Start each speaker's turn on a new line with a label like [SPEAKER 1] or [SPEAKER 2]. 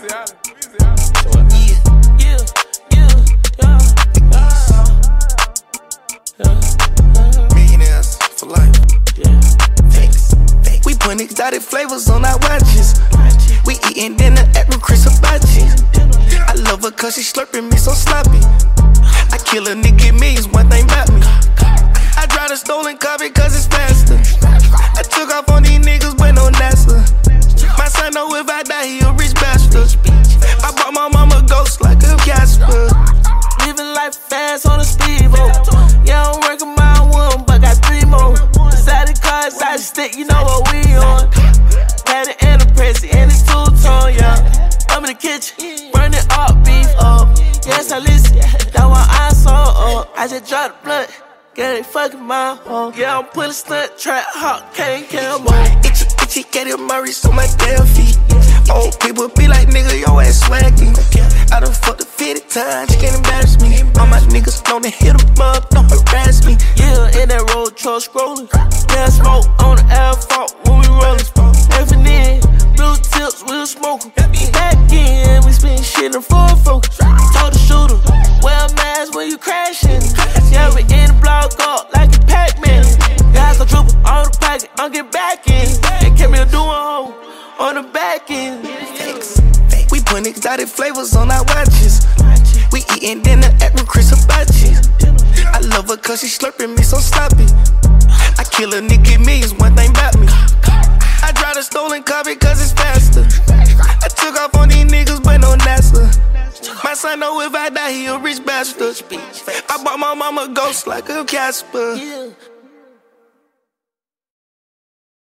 [SPEAKER 1] Millionaires for life. We putting exotic flavors on our watches. We eating dinner at Chris Hibachi. I love her cause she slurping me so sloppy. I kill a nigga millions, one thing about me. I drive a stolen car because it's faster. I took off on these niggas but no NASA. My son know if I die he a rich bastard. I bought my mama ghost like a Casper.
[SPEAKER 2] Living life fast on a speedboat. Yeah, I'm working my one, but got 3 more. Inside the car, inside the stick, you know what we on. Had it and a pressy and it's 2-tone, yeah. I'm in the kitchen, burning up beef up. Yes, I listen, that's why I saw up. I just dropped the blunt, get it fucking my home. Yeah, I'm putting stunt trap, hot, can't kill more.
[SPEAKER 1] Itchy, Katy Murray's on my damn feet. Old people be like, nigga, your ass swaggy. I done fucked the 50 times, you can't embarrass me. All my niggas known to hit them up, don't harass me.
[SPEAKER 2] Yeah, in that road truck scrolling. Yeah, smoke on the asphalt when we rollin'. Effing in, blue tips, we'll smoke 'em. Back in, we spin shit in full focus. Told the shooter, wear a mask when you crashin'. Yeah, we in the block up like a Pac-Man. Guys gon' dribble on the pocket, I'm get back in. And kept me doing home on the back end.
[SPEAKER 1] We putting exotic flavors on our watches. We eating dinner at Chris Hibachi. I love her cause she slurping me so sloppy. I kill a nigga millions, one thing about me. I drive a stolen car because it's faster. I took off on these niggas but no NASA. My son know if I die he a rich bastard. I bought my mama ghost like a Casper.